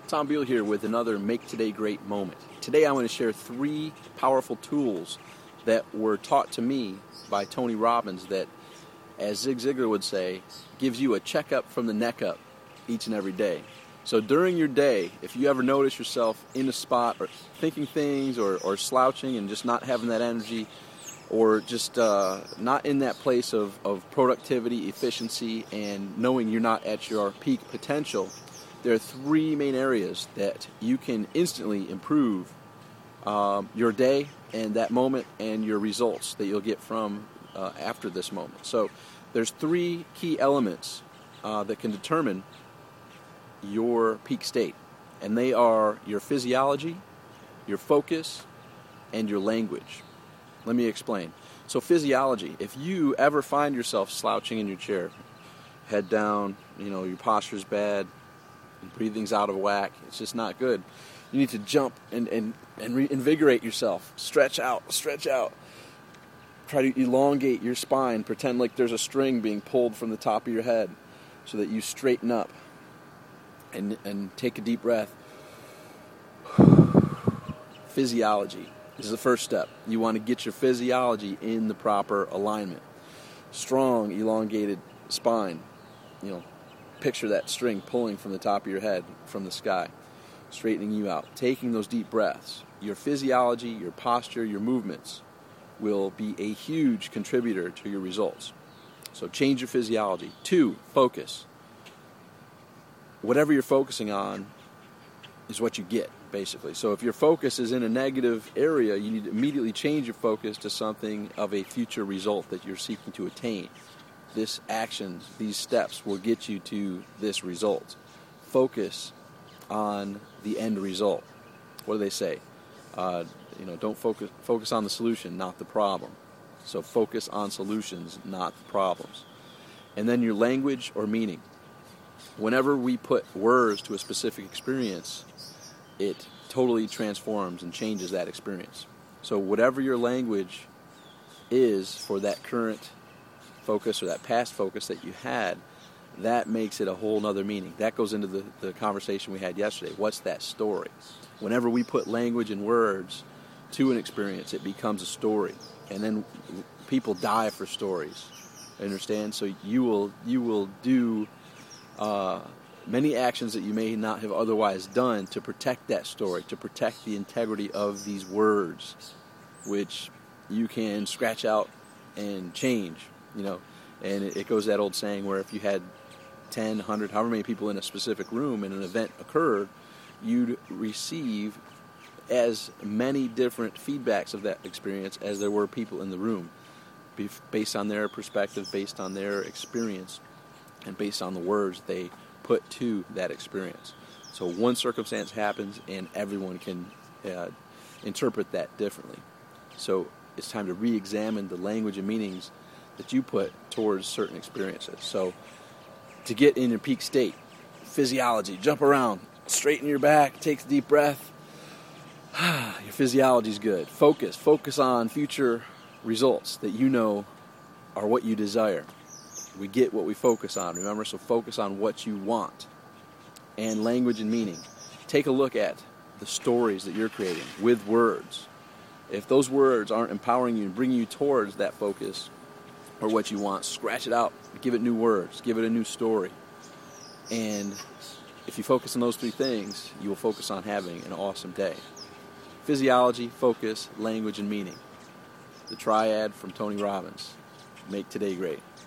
Tom Beal here with another Make Today Great moment. Today I'm going to share 3 powerful tools that were taught to me by Tony Robbins that, as Zig Ziglar would say, gives you a checkup from the neck up each and every day. So during your day, if you ever notice yourself in a spot or thinking things or slouching and just not having that energy or just not in that place of productivity, efficiency, and knowing you're not at your peak potential, there are 3 main areas that you can instantly improve your day and that moment and your results that you'll get from after this moment. So there's 3 key elements that can determine your peak state, and they are your physiology, your focus, and your language. Let me explain. So physiology, if you ever find yourself slouching in your chair, head down, your posture's bad, breathing's out of whack, it's just not good. You need to jump and reinvigorate yourself. Stretch out. Try to elongate your spine. Pretend like there's a string being pulled from the top of your head so that you straighten up. And take a deep breath. Physiology. This is the first step. You want to get your physiology in the proper alignment. Strong, elongated spine. Picture that string pulling from the top of your head, from the sky, straightening you out. Taking those deep breaths. Your physiology, your posture, your movements will be a huge contributor to your results. So change your physiology. 2, focus. Whatever you're focusing on is what you get, basically. So if your focus is in a negative area, you need to immediately change your focus to something of a future result that you're seeking to attain. This action, these steps will get you to this result. Focus on the end result. What do they say? Don't focus on the solution, not the problem. So focus on solutions, not the problems. And then your language or meaning. Whenever we put words to a specific experience, it totally transforms and changes that experience. So whatever your language is for that current focus or that past focus that you had, that makes it a whole nother meaning. That goes into the conversation we had yesterday. What's that story? Whenever we put language and words to an experience, it becomes a story. And then people die for stories. Understand? So you will do many actions that you may not have otherwise done to protect that story, to protect the integrity of these words, which you can scratch out and change, And it goes that old saying where if you had 10, 100, however many people in a specific room and an event occurred, you'd receive as many different feedbacks of that experience as there were people in the room, based on their perspective, based on their experience, and based on the words they put to that experience. So one circumstance happens and everyone can interpret that differently. So it's time to re-examine the language and meanings that you put towards certain experiences. So to get in your peak state, physiology, jump around, straighten your back, take a deep breath. Your physiology's good. Focus on future results that you know are what you desire. We get what we focus on, remember? So focus on what you want. And language and meaning. Take a look at the stories that you're creating with words. If those words aren't empowering you and bringing you towards that focus or what you want, scratch it out. Give it new words. Give it a new story. And if you focus on those 3 things, you will focus on having an awesome day. Physiology, focus, language, and meaning. The triad from Tony Robbins. Make today great.